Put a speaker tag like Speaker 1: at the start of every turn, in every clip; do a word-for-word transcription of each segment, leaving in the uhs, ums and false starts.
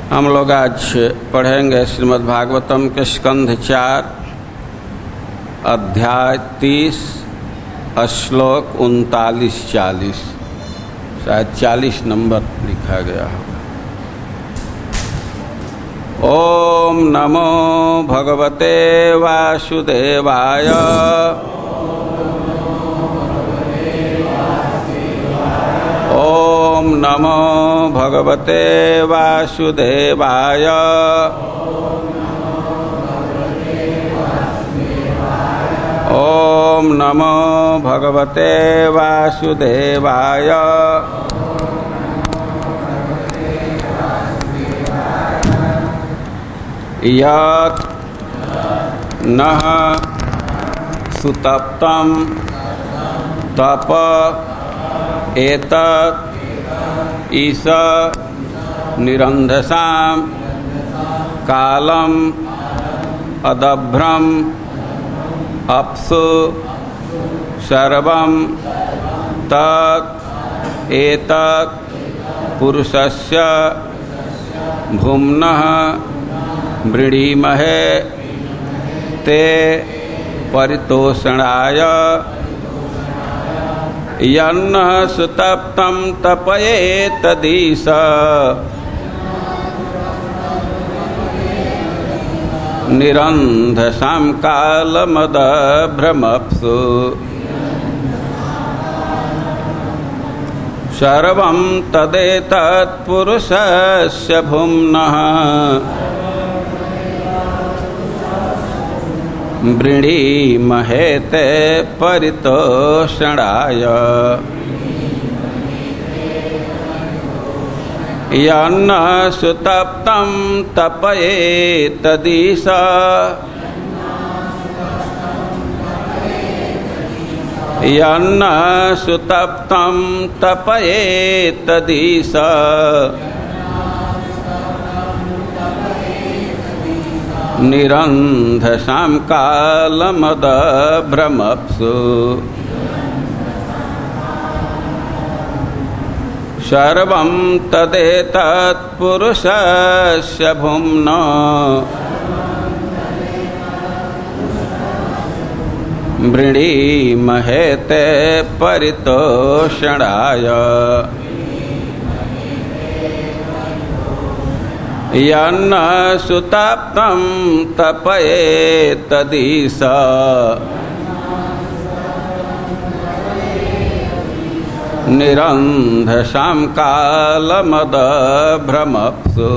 Speaker 1: हम लोग आज पढ़ेंगे श्रीमद् भागवतम के स्कंध चार अध्याय तीस श्लोक उनतालीस चालीस, शायद चालीस नंबर लिखा गया होगा। ओम नमो भगवते वासुदेवाय ओम नमो भगवते वासुदेवाय ओम नमो भगवते वासुदेवाय यत् नः सुतप्तं तप एतत् ईश निरंधसाम कालम अदभ्रम अप्सु सर्वं तत् एतत् पुरुषस्य भुम्नः वृणीमहे ते परितोषणाय यन्नः सुतप्तं तपयेतदीश निरंधसां कालमदभ्रमप्सु सर्वं तदेतत् पुरुषस्य भुम्नः वृणीमहे ते परितोषणाय यन्नः सुतप्तं तपयेतदीश यन्नः सुतप्तं तपयेतदीश निरंधसां कालमदभ्रमप्सु सर्वं तदेतत् पुरुषस्य भुम्नः वृणीमहे ते परितोषणाय यन्नः सुतप्तं तपयेतदीश निरंधसां कालमदभ्रमप्सु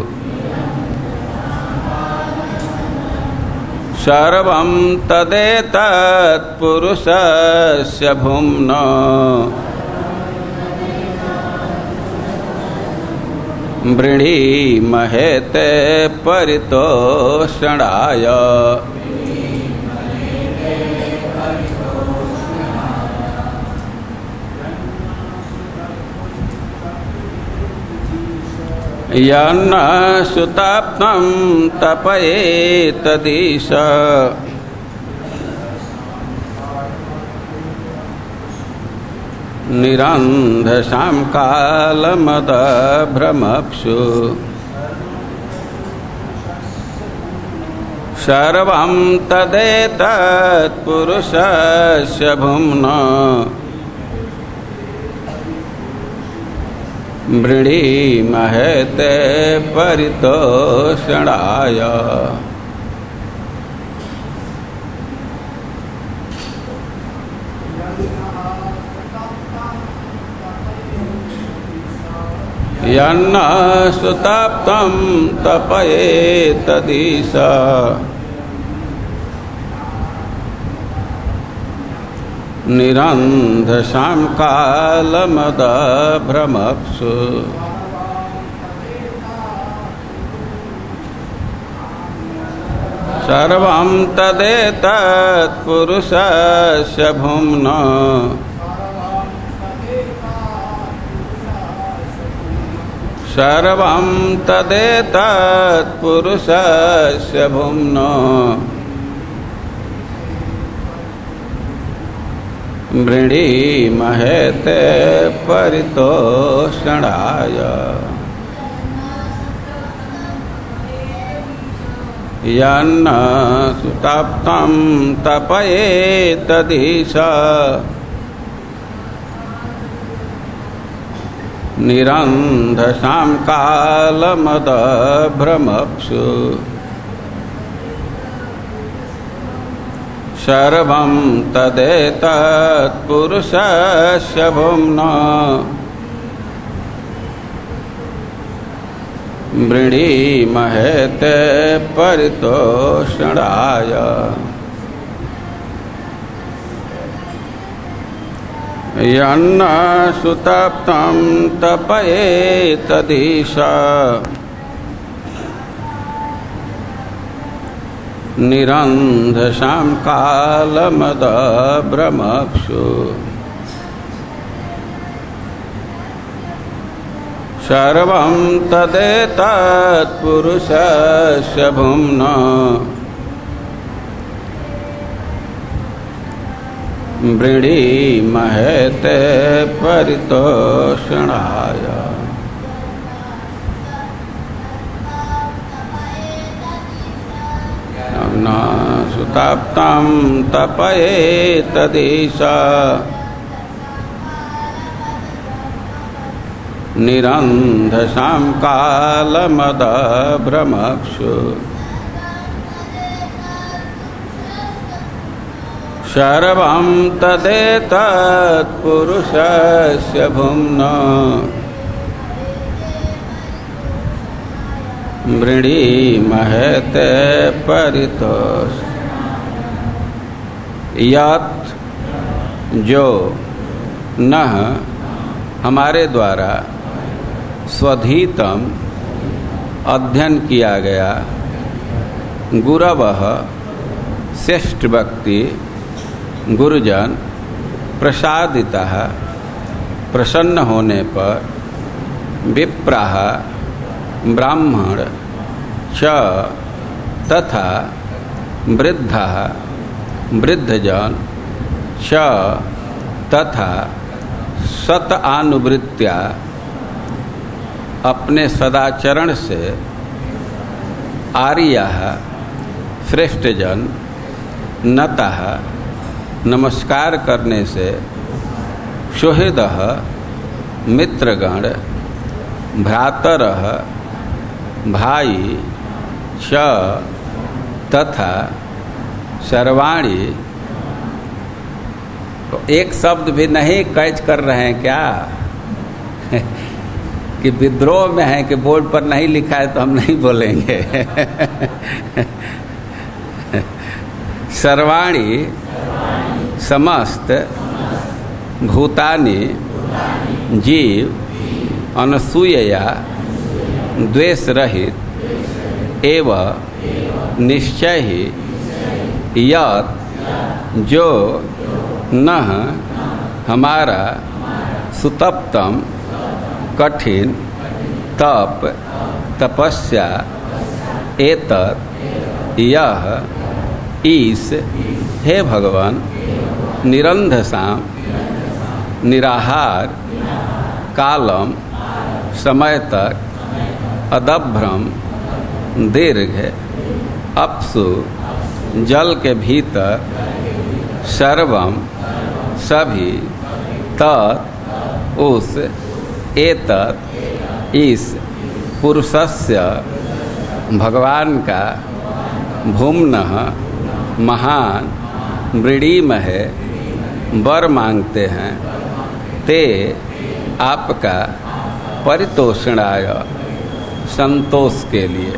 Speaker 1: सर्वं तदेतत् पुरुषस्य भुम्नः वृणीमहे ते परितोषणाय यन्नः सुतप्तं तपयेतदीश निरंधसां कालमदभ्रमप्सु सर्वं तदेतत् पुरुषस्य भुम्नः वृणीमहे ते परितोषणाय यन्नः सुतप्तं तपयेतदीश निरंधसां कालमदभ्रमप्सु सर्वं तदेतत् पुरुषस्य भुम्नः सर्वं तदेतत् पुरुषस्य भुम्नः वृणीमहे ते परितोषणाय यन्न सुतप्तं तपयेतदीश निरन्धसां कालमदभ्रमप्सु सर्वं तदेतत्पुरुषस्य भुम्ना वृणीमहेते परितोषणाय यन्न सुतप्तं तपयेतदीश निरन्धसां कालमदभ्रमप्सु सर्वं तदेतत्पुरुषस्य भुम्ना वृणीमहेते परितोषणाय न सुतप्तं तपयेतदीश निरन्धसां कालमदभ्रमप्सु सर्वं तदेतत्पुरुषस्य भुम्ना वृणीमहेते परितोष यत् जो न हमारे द्वारा स्वधीतम अध्ययन किया गया गुरवः श्रेष्ठ व्यक्ति गुरुजन प्रसादितः प्रसन्न होने पर विप्राः ब्राह्मण च तथा वृद्धः वृद्धजन च तथा सत अनुवृत्त्या अपने सदाचरण से आर्यः श्रेष्ठजन नतः नमस्कार करने से सुहृदः मित्रगण भ्रातरः भाई च तथा सर्वाणी। तो एक शब्द भी नहीं कैच कर रहे हैं क्या कि विद्रोह में है कि बोर्ड पर नहीं लिखा है तो हम नहीं बोलेंगे सर्वाणी समस्त भूतानि जीव अनसूयया द्वेष रहित एवं निश्चय ही यत् जो न हमारा सुतप्तम कठिन तप तपस्या एतत् यह ईश हे भगवान निरंधसाम निराहार कालम समय तक अदभ्रम दीर्घ अपसु जल के भीतर सर्वम सभी तत् उस एतत् इस पुरुषस्य भगवान का भुम्नः महान वृणीमहे वर मांगते हैं ते आपका परितोषणाय संतोष के लिए।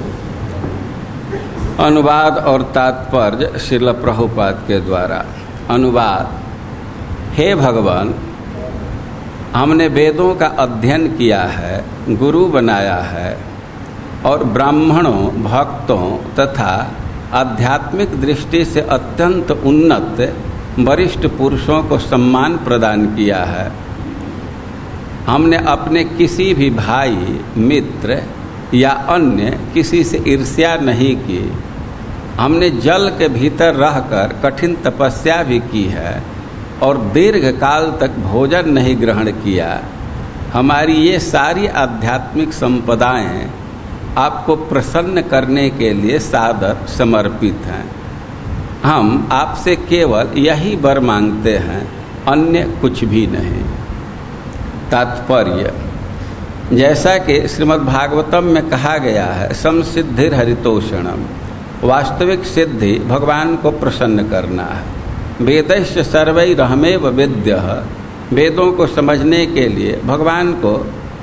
Speaker 1: अनुवाद और तात्पर्य श्रील प्रभुपाद के द्वारा। अनुवाद। हे भगवान, हमने वेदों का अध्ययन किया है, गुरु बनाया है और ब्राह्मणों भक्तों तथा आध्यात्मिक दृष्टि से अत्यंत उन्नत वरिष्ठ पुरुषों को सम्मान प्रदान किया है। हमने अपने किसी भी भाई मित्र या अन्य किसी से ईर्ष्या नहीं की। हमने जल के भीतर रहकर कठिन तपस्या भी की है और दीर्घ काल तक भोजन नहीं ग्रहण किया। हमारी ये सारी आध्यात्मिक संपदाएं आपको प्रसन्न करने के लिए सादर समर्पित हैं। हम आपसे केवल यही वर मांगते हैं, अन्य कुछ भी नहीं। तात्पर्य, जैसा कि श्रीमद् भागवतम में कहा गया है, समसिद्धिर हरितोषणम, वास्तविक सिद्धि भगवान को प्रसन्न करना है। वेदैश्च सर्वैरहमेव वेद्यः, वेदों को समझने के लिए भगवान को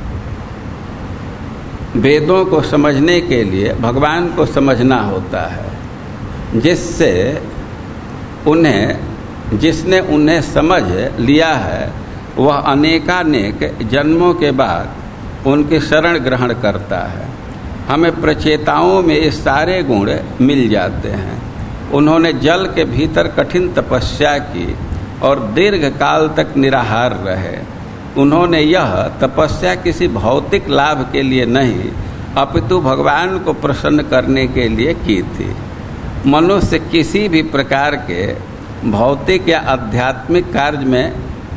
Speaker 1: वेदों को समझने के लिए भगवान को समझना होता है। जिससे उन्हें जिसने उन्हें समझ लिया है वह अनेकानेक जन्मों के बाद उनकी शरण ग्रहण करता है। हमें प्रचेताओं में ये सारे गुण मिल जाते हैं। उन्होंने जल के भीतर कठिन तपस्या की और दीर्घ काल तक निराहार रहे। उन्होंने यह तपस्या किसी भौतिक लाभ के लिए नहीं, अपितु भगवान को प्रसन्न करने के लिए की थी। मनुष्य किसी भी प्रकार के भौतिक या आध्यात्मिक कार्य में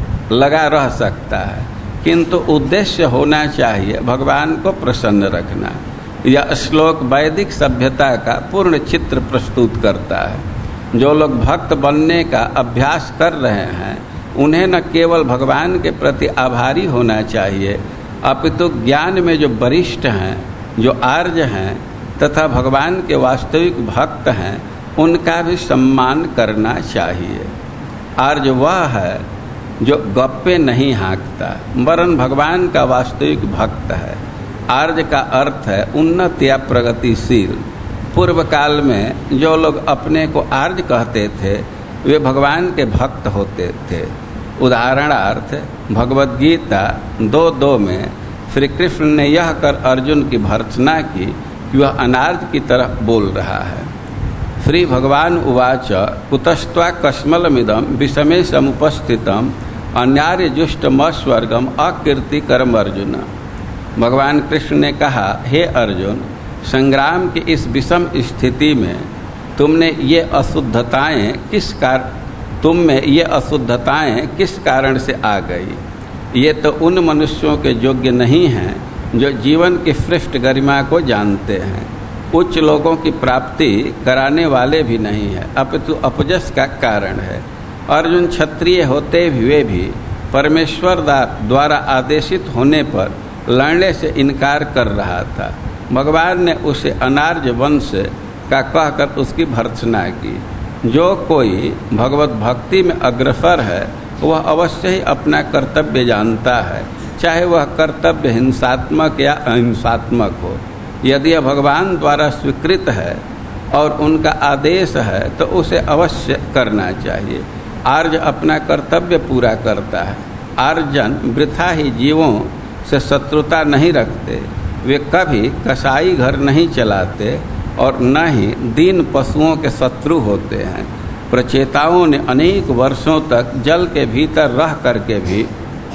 Speaker 1: लगा रह सकता है, किंतु उद्देश्य होना चाहिए भगवान को प्रसन्न रखना। यह श्लोक वैदिक सभ्यता का पूर्ण चित्र प्रस्तुत करता है। जो लोग भक्त बनने का अभ्यास कर रहे हैं उन्हें न केवल भगवान के प्रति आभारी होना चाहिए, अपितु ज्ञान में जो वरिष्ठ हैं, जो आर्य हैं तथा भगवान के वास्तविक भक्त हैं, उनका भी सम्मान करना चाहिए। आर्य वह है जो गप्पे नहीं हाँकता, वरन भगवान का वास्तविक भक्त है। आर्य का अर्थ है उन्नत या प्रगतिशील। पूर्व काल में जो लोग अपने को आर्य कहते थे वे भगवान के भक्त होते थे। उदाहरणार्थ भगवद गीता दो दो में श्री कृष्ण ने यह कर अर्जुन की भर्त्सना की कि वह अनार्य की तरह बोल रहा है। श्री भगवान उवाच कुतस्त्वा कस्मलमिदं विषमे समुपस्थितम अन्यार्य जुष्टम स्वर्गम अकीर्तिकरम अर्जुन। भगवान कृष्ण ने कहा, हे अर्जुन, संग्राम की इस विषम स्थिति में तुमने ये अशुद्धताएं किस कार तुम में ये अशुद्धताएं किस कारण से आ गई? ये तो उन मनुष्यों के योग्य नहीं हैं जो जीवन की श्रेष्ठ गरिमा को जानते हैं। उच्च लोगों की प्राप्ति कराने वाले भी नहीं है, अपितु अपजस का कारण है। अर्जुन क्षत्रिय होते हुए भी परमेश्वर द्वारा आदेशित होने पर लड़ने से इनकार कर रहा था। भगवान ने उसे अनार्य वंश का कहकर उसकी भर्त्सना की। जो कोई भगवत भक्ति में अग्रसर है वह अवश्य ही अपना कर्तव्य जानता है, चाहे वह कर्तव्य हिंसात्मक या अहिंसात्मक हो। यदि यह भगवान द्वारा स्वीकृत है और उनका आदेश है तो उसे अवश्य करना चाहिए। आर्य अपना कर्तव्य पूरा करता है। आर्यजन वृथा ही जीवों से शत्रुता नहीं रखते, वे कभी कसाई घर नहीं चलाते और न ही दीन पशुओं के शत्रु होते हैं। प्रचेताओं ने अनेक वर्षों तक जल के भीतर रह करके भी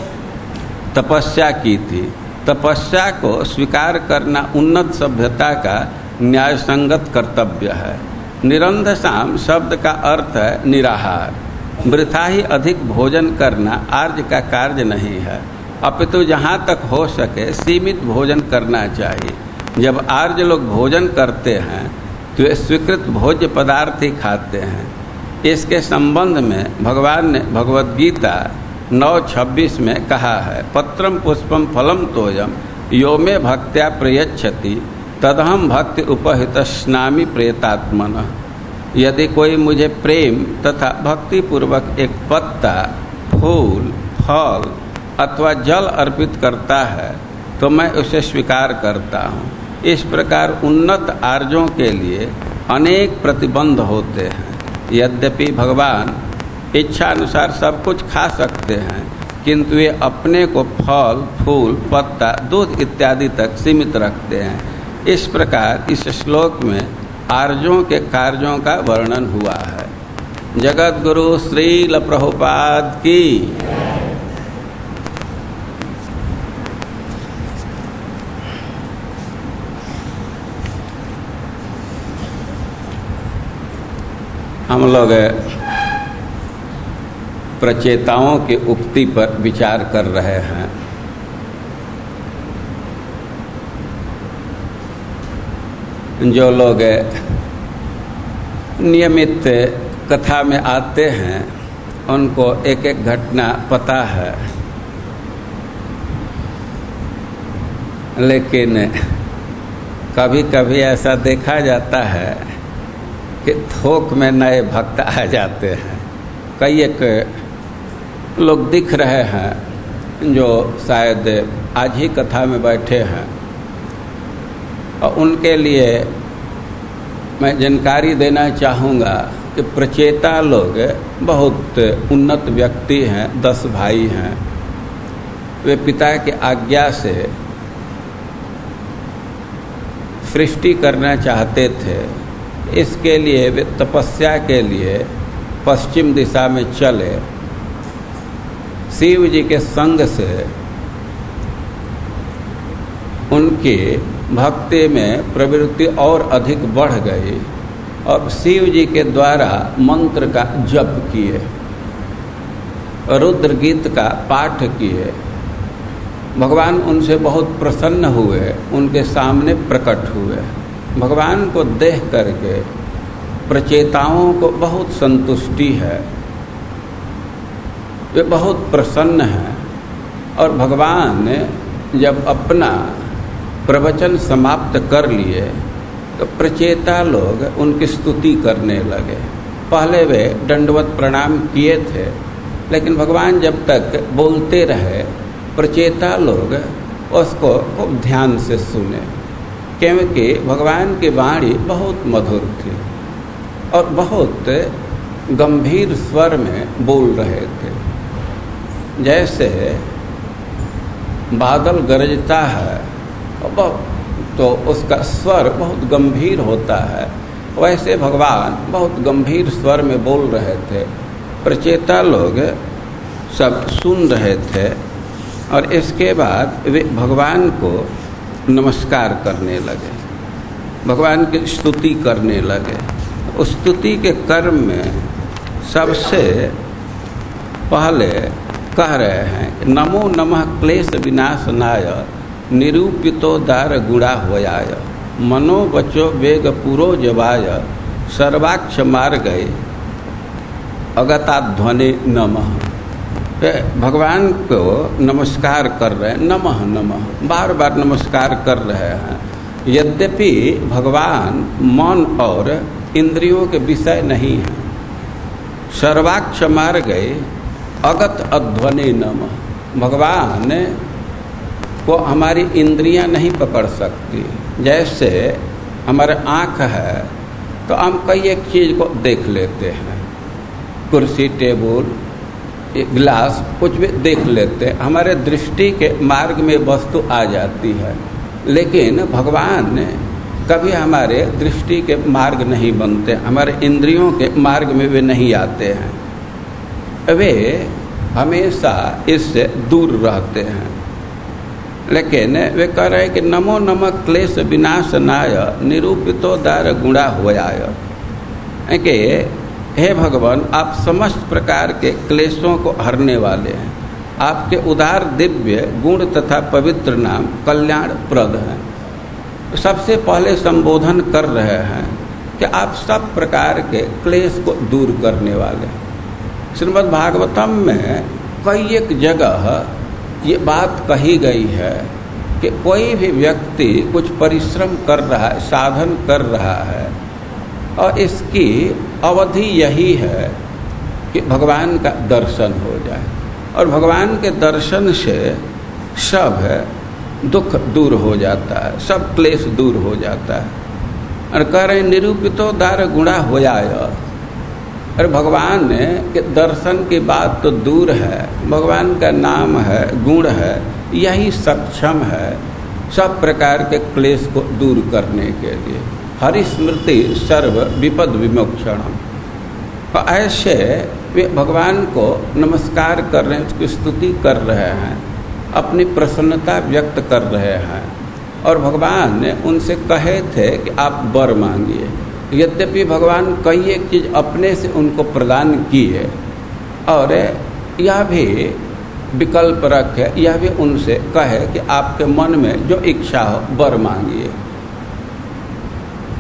Speaker 1: तपस्या की थी। तपस्या को स्वीकार करना उन्नत सभ्यता का न्यायसंगत कर्तव्य है। निरंधसाम शब्द का अर्थ है निराहार। वृथा ही अधिक भोजन करना आर्य का कार्य नहीं है, अपितु जहाँ तक हो सके सीमित भोजन करना चाहिए। जब आर्य लोग भोजन करते हैं तो वे स्वीकृत भोज्य पदार्थ ही खाते हैं। इसके संबंध में भगवान ने भगवद गीता नौ छब्बीस में कहा है, पत्रम पुष्पम फलम तोयम यो मे भक्त्या प्रयच्छति तदहम भक्ति उपहितस्नामि प्रेतात्मनः। यदि कोई मुझे प्रेम तथा भक्ति पूर्वक एक पत्ता, फूल, फल अथवा जल अर्पित करता है तो मैं उसे स्वीकार करता हूँ। इस प्रकार उन्नत आर्यों के लिए अनेक प्रतिबंध होते हैं। यद्यपि भगवान इच्छा अनुसार सब कुछ खा सकते हैं, किंतु वे अपने को फल, फूल, पत्ता, दूध इत्यादि तक सीमित रखते हैं। इस प्रकार इस श्लोक में आर्यों के कार्यों का वर्णन हुआ है। जगत गुरु श्रील प्रभुपाद की। हम लोग प्रचेताओं की उक्ति पर विचार कर रहे हैं। जो लोग नियमित कथा में आते हैं उनको एक एक घटना पता है, लेकिन कभी कभी ऐसा देखा जाता है कि थोक में नए भक्त आ जाते हैं। कई एक लोग दिख रहे हैं जो शायद आज ही कथा में बैठे हैं, और उनके लिए मैं जानकारी देना चाहूँगा कि प्रचेता लोग बहुत उन्नत व्यक्ति हैं, दस भाई हैं। वे पिता की आज्ञा से सृष्टि करना चाहते थे। इसके लिए वे तपस्या के लिए पश्चिम दिशा में चले। शिव जी के संग से उनकी भक्ति में प्रवृत्ति और अधिक बढ़ गई और शिव जी के द्वारा मंत्र का जप किए, रुद्र गीत का पाठ किए। भगवान उनसे बहुत प्रसन्न हुए, उनके सामने प्रकट हुए। भगवान को देख करके प्रचेताओं को बहुत संतुष्टि है, वे बहुत प्रसन्न हैं। और भगवान ने जब अपना प्रवचन समाप्त कर लिए तो प्रचेता लोग उनकी स्तुति करने लगे। पहले वे दंडवत प्रणाम किए थे, लेकिन भगवान जब तक बोलते रहे प्रचेता लोग उसको खूब ध्यान से सुने, क्योंकि भगवान की वाणी बहुत मधुर थी और बहुत गंभीर स्वर में बोल रहे थे। जैसे बादल गरजता है तो उसका स्वर बहुत गंभीर होता है, वैसे भगवान बहुत गंभीर स्वर में बोल रहे थे। प्रचेता लोग सब सुन रहे थे और इसके बाद वे भगवान को नमस्कार करने लगे, भगवान की स्तुति करने लगे। उस स्तुति के क्रम में सबसे पहले कह रहे हैं, नमो नमः क्लेश विनाशनाय निरूपितो दार गुणा होयाय मनो बचो वेग पुरो जवाय सर्वाक्ष मार गए अगताध्वनि नमः। भगवान को नमस्कार कर रहे हैं, नमः नमः, बार बार नमस्कार कर रहे हैं। यद्यपि भगवान मन और इंद्रियों के विषय नहीं है। सर्वाक्ष मार गए अगत अध्वनि नमः। भगवान को हमारी इंद्रियां नहीं पकड़ सकती। जैसे हमारे आँख है तो हम कई एक चीज़ को देख लेते हैं, कुर्सी, टेबल, गिलास, कुछ भी देख लेते हैं, हमारे दृष्टि के मार्ग में वस्तु आ जाती है। लेकिन भगवान कभी हमारे दृष्टि के मार्ग नहीं बनते, हमारे इंद्रियों के मार्ग में वे नहीं आते हैं, वे हमेशा इससे दूर रहते हैं। लेकिन वे कह रहे हैं कि नमो नमः क्लेश विनाशनाय निरूपितो दार गुणा होयाय, कि हे भगवान आप समस्त प्रकार के क्लेशों को हरने वाले हैं। आपके उदार दिव्य गुण तथा पवित्र नाम कल्याणप्रद हैं। सबसे पहले संबोधन कर रहे हैं कि आप सब प्रकार के क्लेश को दूर करने वाले हैं। श्रीमद् भागवतम में कई एक जगह ये बात कही गई है कि कोई भी व्यक्ति कुछ परिश्रम कर रहा है, साधन कर रहा है, और इसकी अवधि यही है कि भगवान का दर्शन हो जाए, और भगवान के दर्शन से सब दुख दूर हो जाता है, सब क्लेश दूर हो जाता है। और कह रहे निरूपितो दार गुणा हो जाए। और भगवान के दर्शन की बात तो दूर है, भगवान का नाम है, गुण है, यही सक्षम है सब प्रकार के क्लेश को दूर करने के लिए। हरिस्मृति सर्व विपद विमोक्षणम। तो ऐसे वे भगवान को नमस्कार कर रहे हैं, उसकी स्तुति कर रहे हैं, अपनी प्रसन्नता व्यक्त कर रहे हैं। और भगवान ने उनसे कहे थे कि आप वर मांगिए। यद्यपि भगवान कई एक चीज़ अपने से उनको प्रदान की है, और यह भी विकल्प रखे, यह भी उनसे कहे कि आपके मन में जो इच्छा हो वर मांगिए।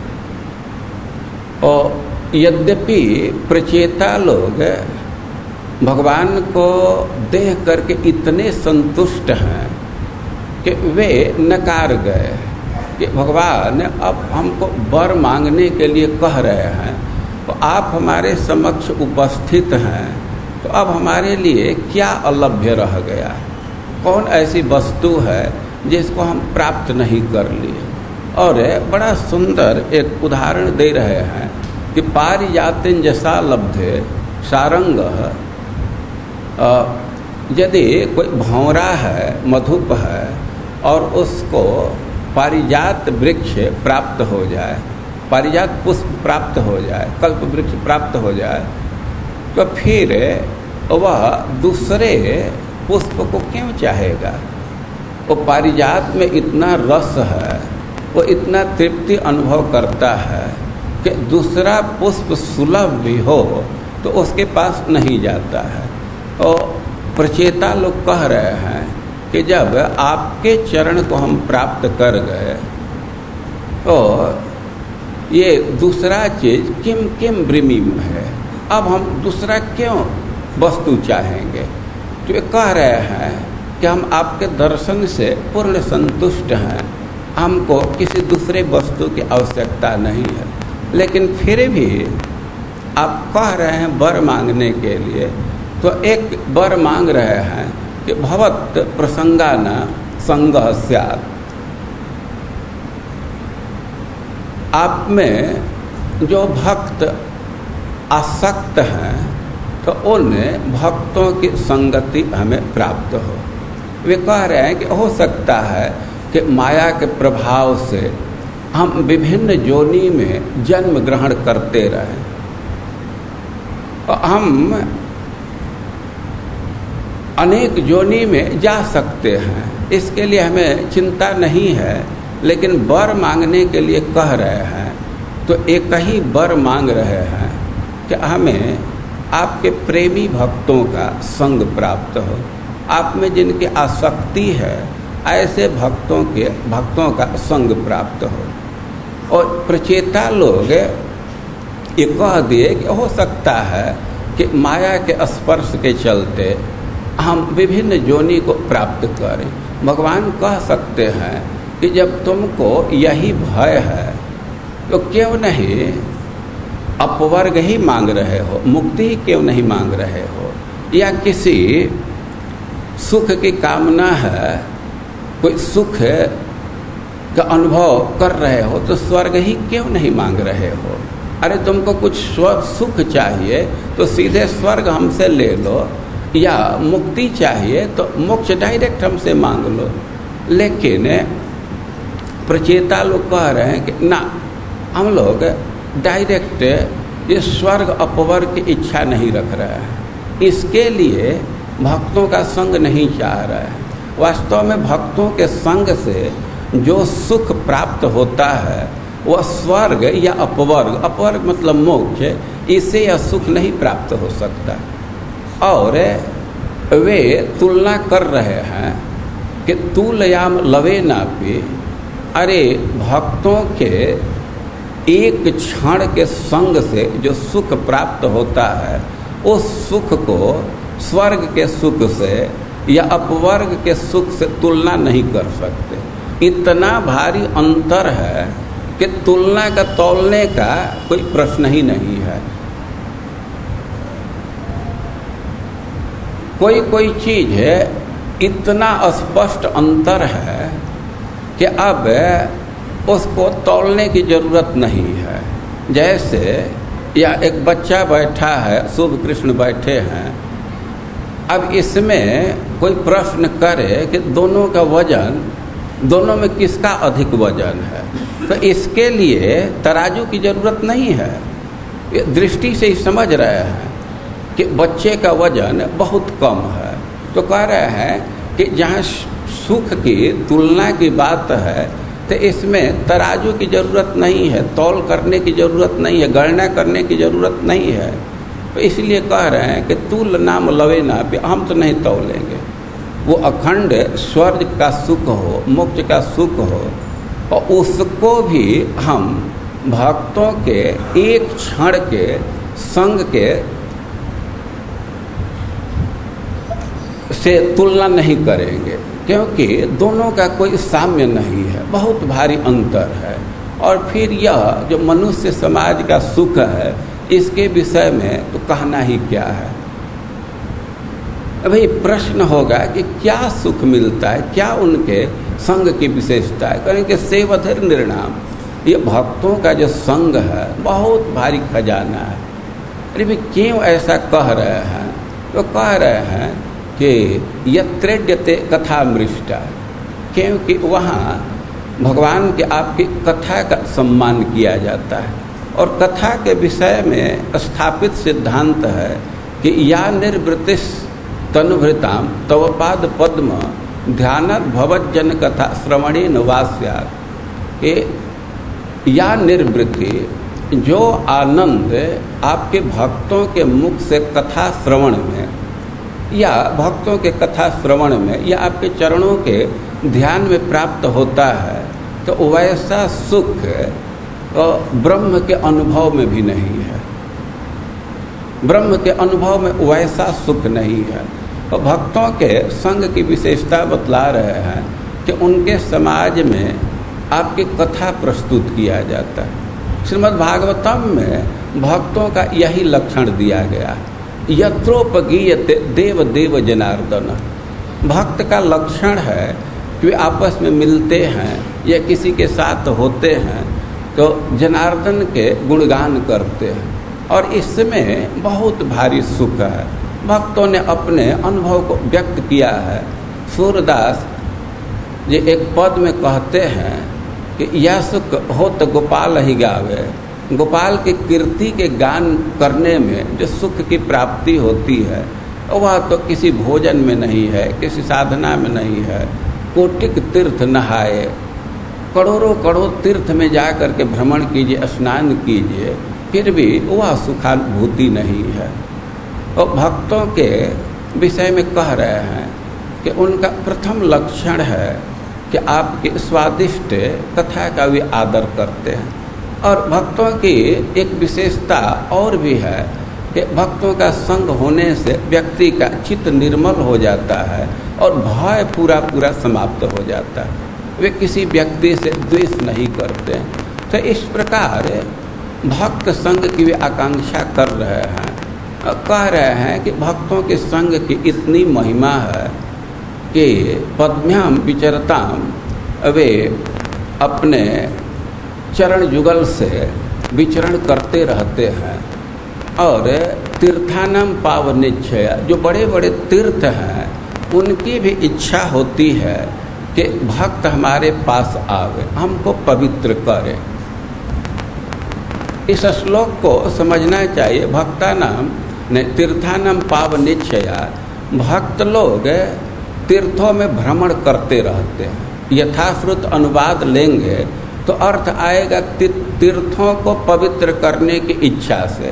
Speaker 1: और यद्यपि प्रचेता लोग भगवान को देख करके इतने संतुष्ट हैं कि वे नकार गए कि भगवान अब हमको वर मांगने के लिए कह रहे हैं, तो आप हमारे समक्ष उपस्थित हैं, तो अब हमारे लिए क्या अलभ्य रह गया? कौन ऐसी वस्तु है जिसको हम प्राप्त नहीं कर लिए? और बड़ा सुंदर एक उदाहरण दे रहे हैं कि पारिजातेन जैसा लब्धे सारंग, यदि कोई भंवरा है, मधुप है, और उसको पारिजात वृक्ष प्राप्त हो जाए, पारिजात पुष्प प्राप्त हो जाए, कल्प वृक्ष प्राप्त हो जाए, तो फिर वह दूसरे पुष्प को क्यों चाहेगा? वो पारिजात में इतना रस है, वो इतना तृप्ति अनुभव करता है कि दूसरा पुष्प सुलभ भी हो तो उसके पास नहीं जाता है। और प्रचेता लोग कह रहे हैं कि जब आपके चरण को हम प्राप्त कर गए तो ये दूसरा चीज किम किम ब्रिमिम है, अब हम दूसरा क्यों वस्तु चाहेंगे? तो ये कह रहे हैं कि हम आपके दर्शन से पूर्ण संतुष्ट हैं, हमको किसी दूसरे वस्तु की आवश्यकता नहीं है। लेकिन फिर भी आप कह रहे हैं वर मांगने के लिए, तो एक वर मांग रहे हैं कि भवत प्रसंगान संगः स्यात्, आप में जो भक्त आसक्त हैं तो उन भक्तों की संगति हमें प्राप्त हो। वे कह रहे हैं कि हो सकता है कि माया के प्रभाव से हम विभिन्न योनि में जन्म ग्रहण करते रहें, और हम अनेक योनि में जा सकते हैं, इसके लिए हमें चिंता नहीं है। लेकिन वर मांगने के लिए कह रहे हैं तो एक ही वर मांग रहे हैं कि हमें आपके प्रेमी भक्तों का संग प्राप्त हो, आप में जिनकी आसक्ति है ऐसे भक्तों के भक्तों का संग प्राप्त हो। और प्रचेता लोग ये कह दिए कि हो सकता है कि माया के स्पर्श के चलते हम विभिन्न योनि को प्राप्त करें। भगवान कह सकते हैं कि जब तुमको यही भय है तो क्यों नहीं अपवर्ग ही मांग रहे हो, मुक्ति ही क्यों नहीं मांग रहे हो, या किसी सुख की कामना है, कोई सुख का अनुभव कर रहे हो तो स्वर्ग ही क्यों नहीं मांग रहे हो? अरे तुमको कुछ सुख चाहिए तो सीधे स्वर्ग हमसे ले लो, या मुक्ति चाहिए तो मोक्ष डायरेक्ट हमसे मांग लो। लेकिन प्रचेता लोग कह रहे हैं कि ना, हम लोग डायरेक्ट ये स्वर्ग अपवर्ग की इच्छा नहीं रख रहे हैं, इसके लिए भक्तों का संग नहीं चाह रहे हैं। वास्तव में भक्तों के संग से जो सुख प्राप्त होता है वह स्वर्ग या अपवर्ग, अपवर्ग मतलब मोक्ष, इससे यह सुख नहीं प्राप्त हो सकता। और वे तुलना कर रहे हैं कि तुलयाम लवे नापि, अरे भक्तों के एक क्षण के संग से जो सुख प्राप्त होता है उस सुख को स्वर्ग के सुख से या अपवर्ग के सुख से तुलना नहीं कर सकते। इतना भारी अंतर है कि तुलना का तौलने का कोई प्रश्न ही नहीं है। कोई कोई चीज है इतना स्पष्ट अंतर है कि अब उसको तौलने की जरूरत नहीं है। जैसे या एक बच्चा बैठा है, शुभ कृष्ण बैठे हैं, अब इसमें कोई प्रश्न करे कि दोनों का वजन, दोनों में किसका अधिक वजन है, तो इसके लिए तराजू की जरूरत नहीं है। ये दृष्टि से ही समझ रहे हैं कि बच्चे का वजन बहुत कम है, तो कह रहे हैं कि जहाँ सुख की तुलना की बात है तो इसमें तराजू की जरूरत नहीं है, तौल करने की जरूरत नहीं है, गणना करने की जरूरत नहीं है। तो इसलिए कह रहे हैं कि तुल नाम लवे ना, हम तो नहीं तौलेंगे। वो अखंड स्वर्ग का सुख हो, मोक्ष का सुख हो, और उसको भी हम भक्तों के एक क्षण के संग के से तुलना नहीं करेंगे, क्योंकि दोनों का कोई साम्य नहीं है, बहुत भारी अंतर है। और फिर यह जो मनुष्य समाज का सुख है, इसके विषय में तो कहना ही क्या है। भाई प्रश्न होगा कि क्या सुख मिलता है, क्या उनके संग की विशेषता है। कहेंगे सेवधर निर्णाम, ये भक्तों का जो संग है बहुत भारी खजाना है। अरे भाई क्यों ऐसा कह रहे हैं? तो कह रहे हैं कि यत्रेड्यते कथा मृष्टा, क्योंकि वहाँ भगवान के आपकी कथा का सम्मान किया जाता है। और कथा के विषय में स्थापित सिद्धांत है कि या निर्वृतिस तनुभृताम तव पाद पद्म ध्यानत भवज्जन कथा श्रवणेन वास्यात्। या निर्वृत्ति, जो आनंद आपके भक्तों के मुख से कथा श्रवण में या भक्तों के कथा श्रवण में या आपके चरणों के ध्यान में प्राप्त होता है, तो वैसा सुख तो ब्रह्म के अनुभव में भी नहीं है। ब्रह्म के अनुभव में वैसा सुख नहीं है। तो भक्तों के संग की विशेषता बतला रहे हैं कि उनके समाज में आपकी कथा प्रस्तुत किया जाता है। श्रीमद् भागवतम में भक्तों का यही लक्षण दिया गया, यत्रोपगीयते देव देव जनार्दन। भक्त का लक्षण है कि वे आपस में मिलते हैं या किसी के साथ होते हैं तो जनार्दन के गुणगान करते हैं, और इसमें बहुत भारी सुख है। भक्तों ने अपने अनुभव को व्यक्त किया है। सूरदास ये एक पद में कहते हैं कि यह सुख हो तो गोपाल ही गावे। गोपाल की कीर्ति के गान करने में जो सुख की प्राप्ति होती है वह तो किसी भोजन में नहीं है, किसी साधना में नहीं है। कोटिक तीर्थ नहाए, करोड़ों करोड़ तीर्थ में जा कर के भ्रमण कीजिए, स्नान कीजिए, फिर भी वह सुखानुभूति नहीं है। और भक्तों के विषय में कह रहे हैं कि उनका प्रथम लक्षण है कि आपके स्वादिष्ट कथा का भी आदर करते हैं। और भक्तों की एक विशेषता और भी है कि भक्तों का संग होने से व्यक्ति का चित्त निर्मल हो जाता है और भय पूरा पूरा समाप्त हो जाता है। वे किसी व्यक्ति से द्वेष नहीं करते। तो इस प्रकार भक्त संग की वे आकांक्षा कर रहे हैं। कह रहे हैं कि भक्तों के संग की इतनी महिमा है कि पद्म्याम विचरताम, वे अपने चरण युगल से विचरण करते रहते हैं। और तीर्थानम पावनिच्छया, जो बड़े बड़े तीर्थ हैं उनकी भी इच्छा होती है कि भक्त हमारे पास आवे, हमको पवित्र करे। इस श्लोक को समझना चाहिए। भक्तानाम ने तीर्थानम पावनिच्छया, भक्त लोग तीर्थों में भ्रमण करते रहते हैं। यथाश्रुत अनुवाद लेंगे तो अर्थ आएगा तीर्थों को पवित्र करने की इच्छा से।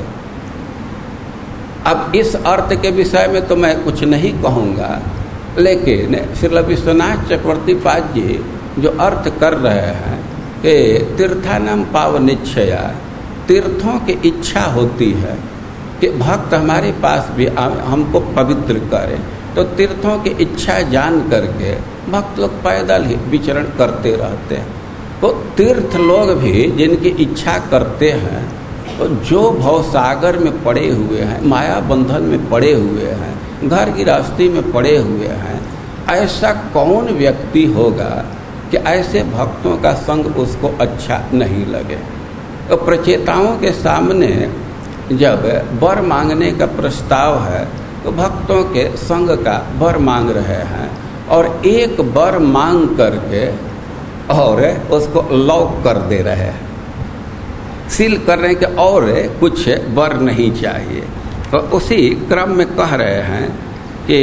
Speaker 1: अब इस अर्थ के विषय में तो मैं कुछ नहीं कहूँगा, लेकिन श्रील विश्वनाथ चक्रवर्ती पाद जी जो अर्थ कर रहे हैं कि तीर्थानम पावनिच्छया, तीर्थों की इच्छा होती है कि भक्त हमारे पास भी हमको पवित्र करें। तो तीर्थों की इच्छा जान करके भक्त लोग पैदल ही विचरण करते रहते हैं। तो तीर्थ लोग भी जिनकी इच्छा करते हैं, तो जो भवसागर में पड़े हुए हैं, माया बंधन में पड़े हुए हैं, घर गृहस्थी में पड़े हुए हैं, ऐसा कौन व्यक्ति होगा कि ऐसे भक्तों का संग उसको अच्छा नहीं लगे। तो प्रचेताओं के सामने जब वर मांगने का प्रस्ताव है तो भक्तों के संग का वर मांग रहे हैं, और एक वर मांग करके और उसको लॉक कर दे रहे हैं, सील कर रहे हैं कि और कुछ वर नहीं चाहिए। तो उसी क्रम में कह रहे हैं कि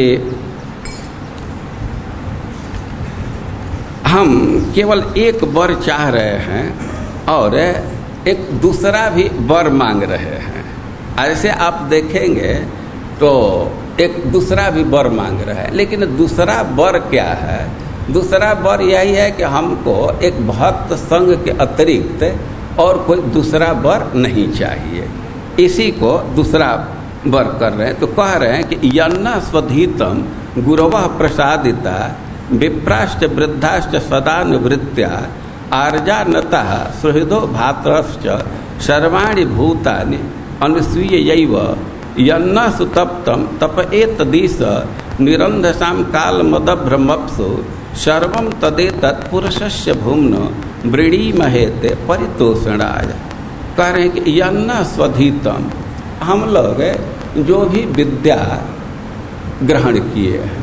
Speaker 1: हम केवल एक वर चाह रहे हैं और एक दूसरा भी वर मांग रहे हैं। ऐसे आप देखेंगे तो एक दूसरा भी वर मांग रहा है, लेकिन दूसरा वर क्या है? दूसरा वर यही है कि हमको एक भक्त संग के अतिरिक्त और कोई दूसरा वर नहीं चाहिए। इसी को दूसरा वर कर रहे हैं। तो कह रहे हैं कि यन्ना स्वधीतम गुरवः प्रसादिता विप्राश्च वृद्धाश्च सदानुवृत्त्या आर्जानतः सुहृदो भातरश्च सर्वाणि भूतानि अनुसूयैव यन्ना सुतप्तं तपएतदीश निरन्धसां कालमदभ्रमप्सु सर्वं तदेतत् पुरुषस्य भूम्नो वृणीमहेते परितोषणाय। कह रहे हैं कि यन्ना स्वधीतम, हम लोग जो भी विद्या ग्रहण किए हैं,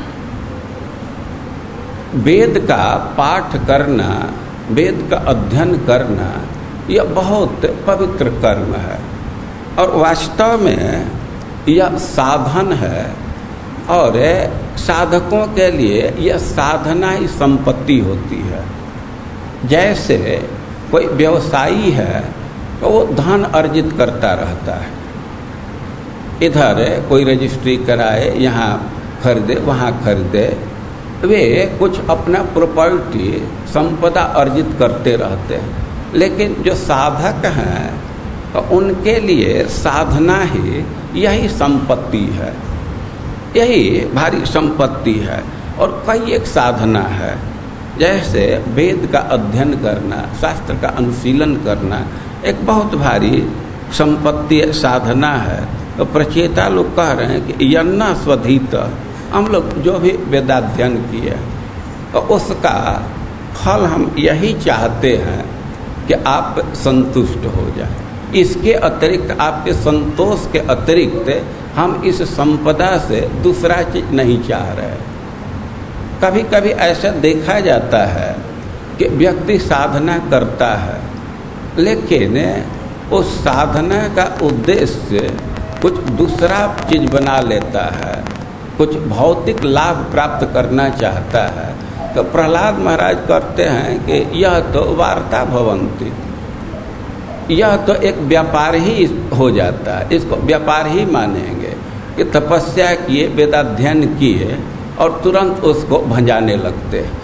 Speaker 1: वेद का पाठ करना, वेद का अध्ययन करना, यह बहुत पवित्र कर्म है और वास्तव में यह साधन है। और साधकों के लिए यह साधना ही संपत्ति होती है। जैसे कोई व्यवसायी है तो वो धन अर्जित करता रहता है, इधर कोई रजिस्ट्री कराए, यहाँ खरीदे वहाँ खरीदे, वे कुछ अपना प्रॉपर्टी संपदा अर्जित करते रहते हैं। लेकिन जो साधक हैं तो उनके लिए साधना ही यही संपत्ति है, यही भारी संपत्ति है। और कई एक साधना है, जैसे वेद का अध्ययन करना, शास्त्र का अनुशीलन करना एक बहुत भारी संपत्ति साधना है। तो प्रचेता लोग कह रहे हैं कि यन्ना स्वधीत, हम लोग जो भी वेदाध्ययन किए तो उसका फल हम यही चाहते हैं कि आप संतुष्ट हो जाए। इसके अतिरिक्त, आपके संतोष के अतिरिक्त हम इस संपदा से दूसरा चीज नहीं चाह रहे। कभी कभी ऐसा देखा जाता है कि व्यक्ति साधना करता है, लेकिन उस साधना का उद्देश्य कुछ दूसरा चीज बना लेता है, कुछ भौतिक लाभ प्राप्त करना चाहता है। तो प्रहलाद महाराज कहते हैं कि यह तो वार्ता भवंती, यह तो एक व्यापार ही हो जाता है, इसको व्यापार ही मानेंगे कि तपस्या किए, वेदाध्ययन किए और तुरंत उसको भंजाने लगते हैं।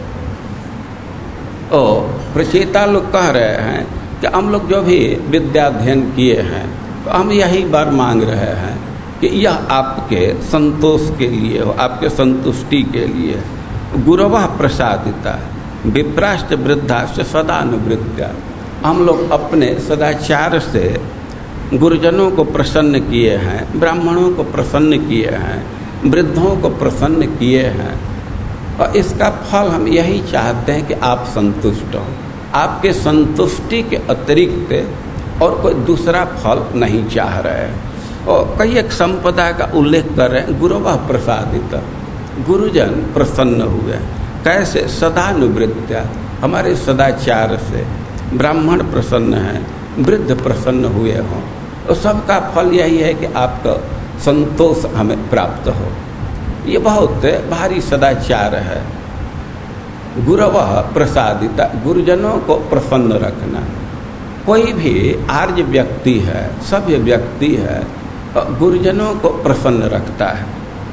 Speaker 1: और प्रचेता लोग कह रहे हैं कि हम लोग जो भी विद्याध्ययन किए हैं तो हम यही बार मांग रहे हैं कि यह आपके संतोष के लिए हो, आपके संतुष्टि के लिए। गुरवः प्रसादिता विप्राश्च वृद्धाश्च सदानुवृत्त्या, हम लोग अपने सदाचार से गुरुजनों को प्रसन्न किए हैं, ब्राह्मणों को प्रसन्न किए हैं, वृद्धों को प्रसन्न किए हैं। और इसका फल हम यही चाहते हैं कि आप संतुष्ट हों। आपके संतुष्टि के अतिरिक्त और कोई दूसरा फल नहीं चाह रहे हैं। और कई एक संपदा का उल्लेख कर रहे हैं, गुरवः प्रसादित, गुरुजन प्रसन्न हुए। कैसे? सदानुवृत्त्या, हमारे सदाचार से ब्राह्मण प्रसन्न हैं, वृद्ध प्रसन्न हुए हों। और सबका फल यही है कि आपका संतोष हमें प्राप्त हो। ये बहुत भारी सदाचार है। गुरवः प्रसादिता, गुरुजनों को प्रसन्न रखना। कोई भी आर्य व्यक्ति है, सभ्य व्यक्ति है, गुरुजनों को प्रसन्न रखता है।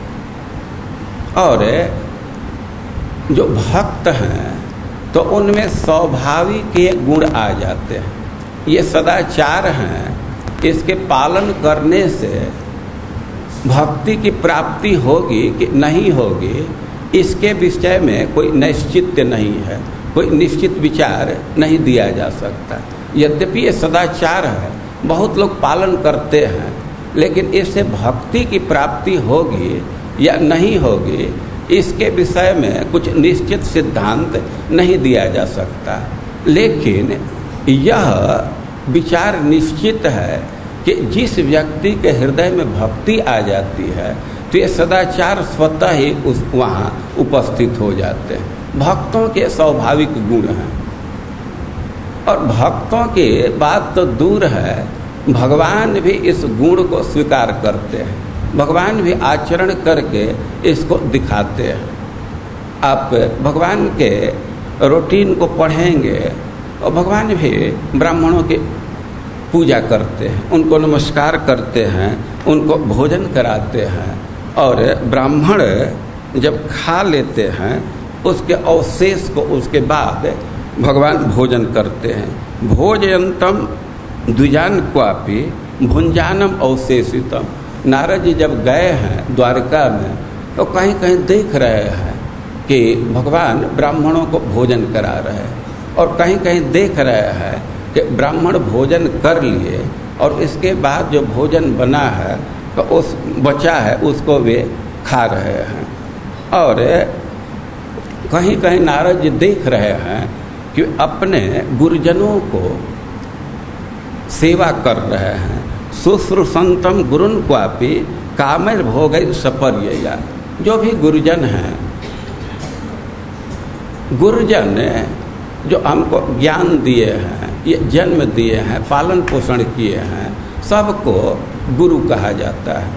Speaker 1: और जो भक्त हैं तो उनमें स्वाभाविक ये गुण आ जाते हैं। ये सदाचार हैं, इसके पालन करने से भक्ति की प्राप्ति होगी कि नहीं होगी, इसके विषय में कोई निश्चित नहीं है, कोई निश्चित विचार नहीं दिया जा सकता। यद्यपि ये सदाचार है, बहुत लोग पालन करते हैं, लेकिन इससे भक्ति की प्राप्ति होगी या नहीं होगी, इसके विषय में कुछ निश्चित सिद्धांत नहीं दिया जा सकता। लेकिन यह विचार निश्चित है कि जिस व्यक्ति के हृदय में भक्ति आ जाती है तो ये सदाचार स्वतः ही उस वहाँ उपस्थित हो जाते हैं। भक्तों के स्वाभाविक गुण हैं। और भक्तों की बात तो दूर है, भगवान भी इस गुण को स्वीकार करते हैं, भगवान भी आचरण करके इसको दिखाते हैं। आप भगवान के रूटीन को पढ़ेंगे और भगवान भी ब्राह्मणों की पूजा करते हैं, उनको नमस्कार करते हैं, उनको भोजन कराते हैं। और ब्राह्मण जब खा लेते हैं उसके अवशेष को उसके बाद भगवान भोजन करते हैं। भोजयंतम द्विजान क्वापि भुंजानम अवशेषितम। नारद जी जब गए हैं द्वारका में तो कहीं कहीं देख रहे हैं कि भगवान ब्राह्मणों को भोजन करा रहे हैं, और कहीं कहीं देख रहे हैं कि ब्राह्मण भोजन कर लिए और इसके बाद जो भोजन बना है तो उस बचा है उसको वे खा रहे हैं। और कहीं कहीं नारद जी देख रहे हैं कि अपने गुरुजनों को सेवा कर रहे हैं। शुश्रूषन्तम गुरुन क्वापि कामैर भोगैर सपर्यया। जो भी गुरुजन हैं, गुरुजन जो हमको ज्ञान दिए हैं, ये जन्म दिए हैं, पालन पोषण किए हैं, सबको गुरु कहा जाता है।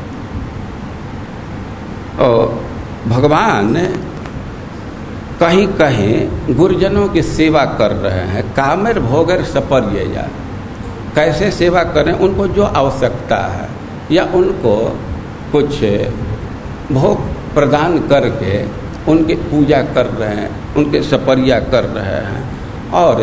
Speaker 1: और भगवान कहीं कहीं गुरुजनों की सेवा कर रहे हैं। कामर भोगर सपर्यया। कैसे सेवा करें? उनको जो आवश्यकता है या उनको कुछ भोग प्रदान करके उनकी पूजा कर रहे हैं, उनके सपर्या कर रहे हैं। और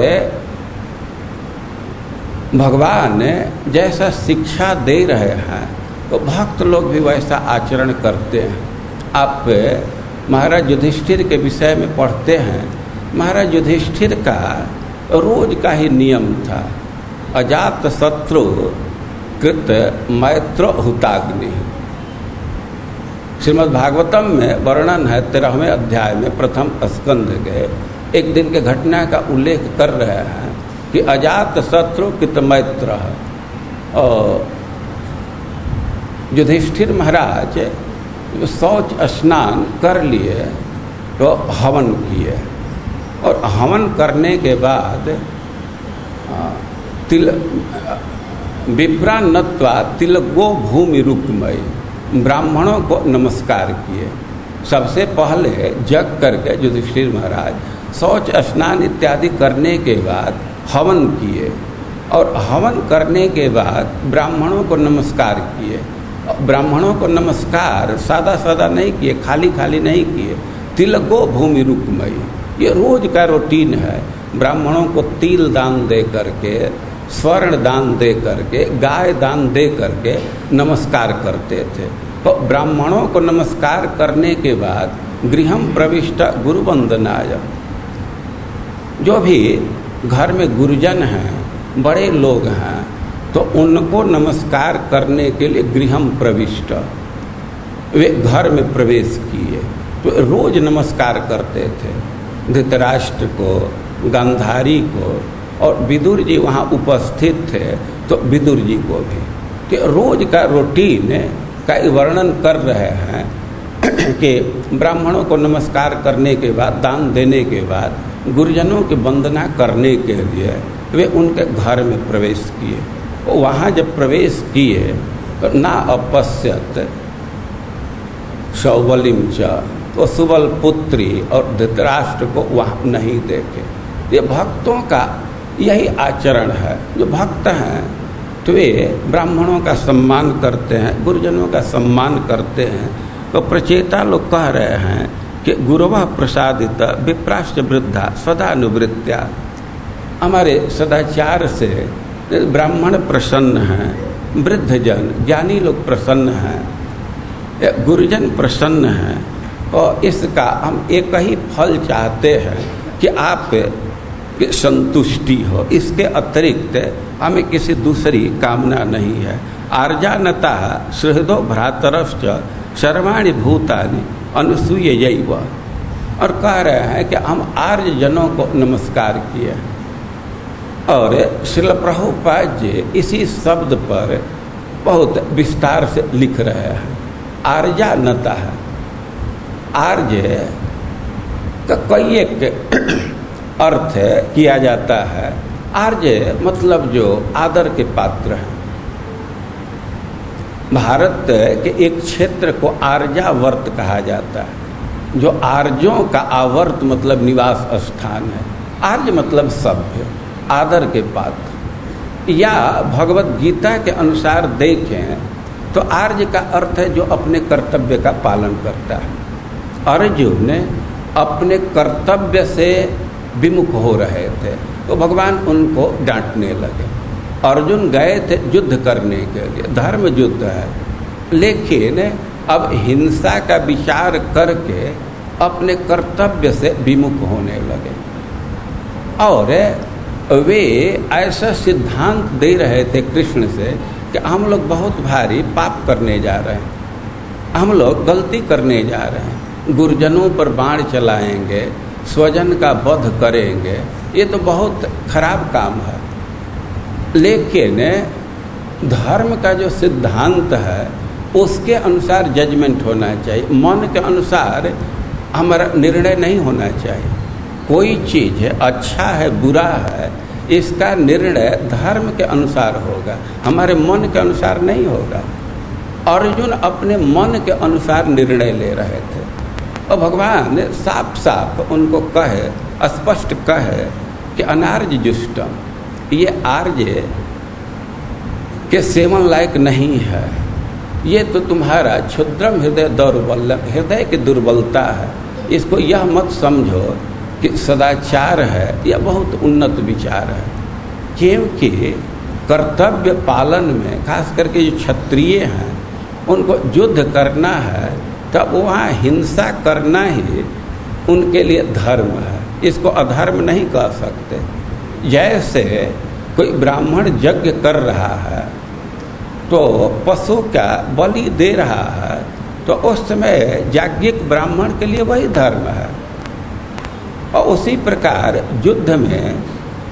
Speaker 1: भगवान जैसा शिक्षा दे रहे हैं तो भक्त लोग भी वैसा आचरण करते हैं। आप महाराज युधिष्ठिर के विषय में पढ़ते हैं। महाराज युधिष्ठिर का रोज का ही नियम था, अजात शत्रु कृत मैत्र हुताग्नि। श्रीमद् भागवतम में वर्णन है, तेरहवें अध्याय में प्रथम स्कंध के एक दिन के घटना का उल्लेख कर रहे हैं कि अजात शत्रु कृत मैत्र। और युधिष्ठिर महाराज शौच स्नान कर लिए तो हवन किए, और हवन करने के बाद तिल विप्रा नत्वा तिलगो भूमि रुक्मय, ब्राह्मणों को नमस्कार किए। सबसे पहले जग करके युधिष्ठिर महाराज शौच स्नान इत्यादि करने के बाद हवन किए, और हवन करने के बाद ब्राह्मणों को नमस्कार किए। ब्राह्मणों को नमस्कार सादा सादा नहीं किए, खाली खाली नहीं किए। तिलगो भूमि रुक्मय, ये रोज का रूटीन है। ब्राह्मणों को तिल दान दे करके, स्वर्ण दान दे करके, गाय दान दे करके नमस्कार करते थे। तो ब्राह्मणों को नमस्कार करने के बाद गृहम प्रविष्ट गुरु वंदनाय। जो भी घर में गुरुजन हैं, बड़े लोग हैं, तो उनको नमस्कार करने के लिए गृहम प्रविष्ट, वे घर में प्रवेश किए। तो रोज नमस्कार करते थे धृतराष्ट्र को, गांधारी को, और विदुर जी वहाँ उपस्थित थे तो विदुर जी को भी। कि रोज का रूटीन का वर्णन कर रहे हैं कि ब्राह्मणों को नमस्कार करने के बाद, दान देने के बाद, गुरुजनों की वंदना करने के लिए वे उनके घर में प्रवेश किए। वहाँ जब प्रवेश किए तो ना अपश्यत सौबलिम च, तो सुबल पुत्री और धृतराष्ट्र को वहाँ नहीं देखे। ये भक्तों का यही आचरण है। जो भक्त हैं तो वे ब्राह्मणों का सम्मान करते हैं, गुरुजनों का सम्मान करते हैं। तो प्रचेता लोग कह रहे हैं कि गुरुवः प्रसादित विप्राश्च वृद्धा सदानुवृत्त्या। हमारे सदाचार से ब्राह्मण प्रसन्न हैं, वृद्धजन ज्ञानी लोग प्रसन्न हैं, गुरुजन प्रसन्न हैं। और इसका हम एक ही फल चाहते हैं कि आप की संतुष्टि हो। इसके अतिरिक्त हमें किसी दूसरी कामना नहीं है। आर्जानता सुहृदो भ्रातरश्च सर्वाणि भूतानि अनुसूययैव। और कह रहे हैं कि हम आर्य जनों को नमस्कार किए। और श्रील प्रभुपाद जी इसी शब्द पर बहुत विस्तार से लिख रहे हैं। आर्जानता है, आर्य का कई एक अर्थ किया जाता है। आर्य मतलब जो आदर के पात्र हैं। भारत के एक क्षेत्र को आर्यावर्त कहा जाता है, जो आर्यों का आवर्त मतलब निवास स्थान है। आर्य मतलब सभ्य, आदर के पात्र। या भगवत गीता के अनुसार देखें तो आर्य का अर्थ है जो अपने कर्तव्य का पालन करता है। अर्जुन अपने कर्तव्य से विमुख हो रहे थे, तो भगवान उनको डांटने लगे। अर्जुन गए थे युद्ध करने के लिए, धर्म युद्ध है, लेकिन अब हिंसा का विचार करके अपने कर्तव्य से विमुख होने लगे। और वे ऐसा सिद्धांत दे रहे थे कृष्ण से कि हम लोग बहुत भारी पाप करने जा रहे हैं, हम लोग गलती करने जा रहे हैं, गुरुजनों पर बाण चलाएंगे, स्वजन का वध करेंगे, ये तो बहुत खराब काम है। लेकिन धर्म का जो सिद्धांत है उसके अनुसार जजमेंट होना चाहिए, मन के अनुसार हमारा निर्णय नहीं होना चाहिए। कोई चीज़ है अच्छा है बुरा है, इसका निर्णय धर्म के अनुसार होगा, हमारे मन के अनुसार नहीं होगा। अर्जुन अपने मन के अनुसार निर्णय ले रहे थे और भगवान साफ साफ उनको कहे, स्पष्ट कहे कि अनार्य जुष्टम, ये आर्य के सेवन लायक नहीं है, ये तो तुम्हारा क्षुद्रम हृदय दौर्बल्य, हृदय की दुर्बलता है। इसको यह मत समझो कि सदाचार है या बहुत उन्नत विचार है, क्योंकि कर्तव्य पालन में खास करके जो क्षत्रिय हैं उनको युद्ध करना है, तब वहाँ हिंसा करना ही उनके लिए धर्म है, इसको अधर्म नहीं कह सकते। जैसे कोई ब्राह्मण यज्ञ कर रहा है तो पशु का बलि दे रहा है, तो उस समय याज्ञिक ब्राह्मण के लिए वही धर्म है। और उसी प्रकार युद्ध में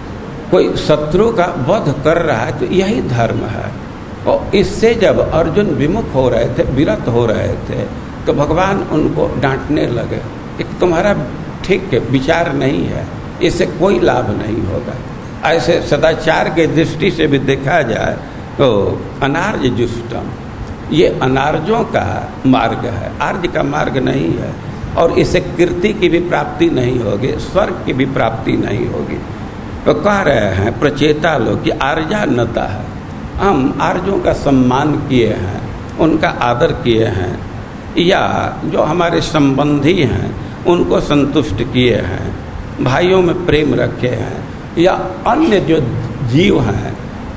Speaker 1: कोई शत्रु का वध कर रहा है तो यही धर्म है। और इससे जब अर्जुन विमुख हो रहे थे, विरत हो रहे थे, तो भगवान उनको डांटने लगे कि तुम्हारा ठीक विचार नहीं है, इससे कोई लाभ नहीं होगा। ऐसे सदाचार के दृष्टि से भी देखा जाए तो अनार्य जुष्टम, ये अनार्यों का मार्ग है, आर्य का मार्ग नहीं है। और इससे कीर्ति की भी प्राप्ति नहीं होगी, स्वर्ग की भी प्राप्ति नहीं होगी। तो कह रहे हैं प्रचेता लोग कि आर्यान्नता है, हम आर्यों का सम्मान किए हैं, उनका आदर किए हैं, या जो हमारे संबंधी हैं उनको संतुष्ट किए हैं, भाइयों में प्रेम रखे हैं, या अन्य जो जीव हैं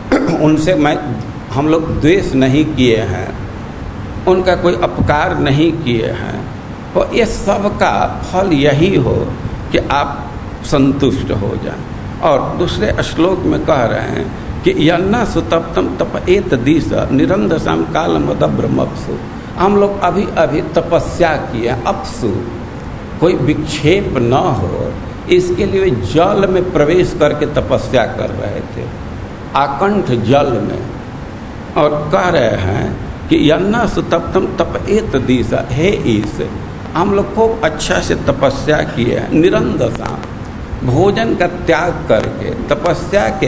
Speaker 1: उनसे मैं हम लोग द्वेष नहीं किए हैं, उनका कोई अपकार नहीं किए हैं। तो ये सब का फल यही हो कि आप संतुष्ट हो जाएं। और दूसरे श्लोक में कह रहे हैं कि यन्ना सुतप्तम तपेत दिश निरंधसम कालम ब्रह्मपसु, हम लोग अभी अभी तपस्या किए, अपसु कोई विक्षेप न हो इसके लिए जल में प्रवेश करके तपस्या कर रहे थे, आकंठ जल में। और कह रहे हैं कि यन्ना सुतप्तम तपेत दिश, हे ईश हम लोग को अच्छा से तपस्या किए हैं, निरंधसा भोजन का त्याग करके तपस्या के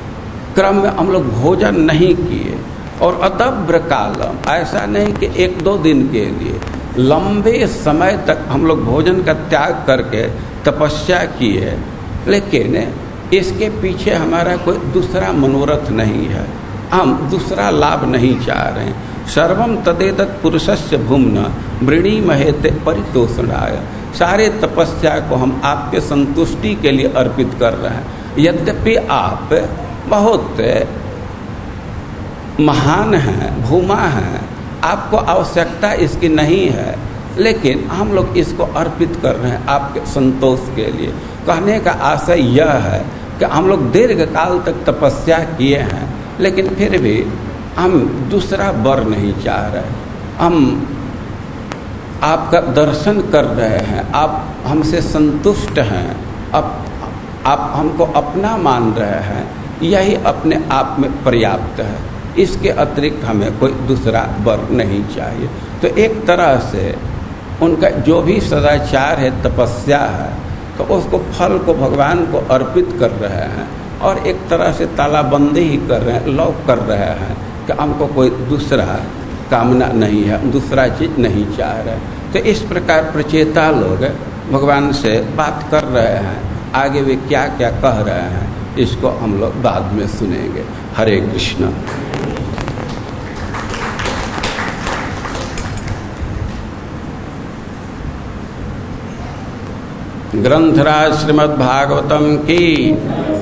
Speaker 1: क्रम में हम लोग भोजन नहीं किए। और अदब्र कालम, ऐसा नहीं कि एक दो दिन के लिए, लंबे समय तक हम लोग भोजन का त्याग करके तपस्या किए, लेकिन इसके पीछे हमारा कोई दूसरा मनोरथ नहीं है, हम दूसरा लाभ नहीं चाह रहे हैं। सर्वम तदेतत् पुरुषस्य भूम्ना वृणी महेते परितोषणाय, सारे तपस्या को हम आपके संतुष्टि के लिए अर्पित कर रहे हैं। यद्यपि आप बहुत महान हैं, भूमा हैं, आपको आवश्यकता इसकी नहीं है, लेकिन हम लोग इसको अर्पित कर रहे हैं आपके संतोष के लिए। कहने का आशय यह है कि हम लोग दीर्घ काल तक तपस्या किए हैं, लेकिन फिर भी हम दूसरा वर नहीं चाह रहे, हम आपका दर्शन कर रहे हैं, आप हमसे संतुष्ट हैं, आप आप हमको अपना मान रहे हैं, यही अपने आप में पर्याप्त है, इसके अतिरिक्त हमें कोई दूसरा वर नहीं चाहिए। तो एक तरह से उनका जो भी सदाचार है, तपस्या है, तो उसको फल को भगवान को अर्पित कर रहे हैं, और एक तरह से तालाबंदी ही कर रहे हैं, लॉक कर रहे हैं कि हमको कोई दूसरा कामना नहीं है, दूसरा चीज़ नहीं चाह रहे। तो इस प्रकार प्रचेता लोग भगवान से बात कर रहे हैं, आगे वे क्या क्या कह रहे हैं इसको हम लोग बाद में सुनेंगे। हरे कृष्ण। ग्रंथराज श्रीमद् भागवतम की।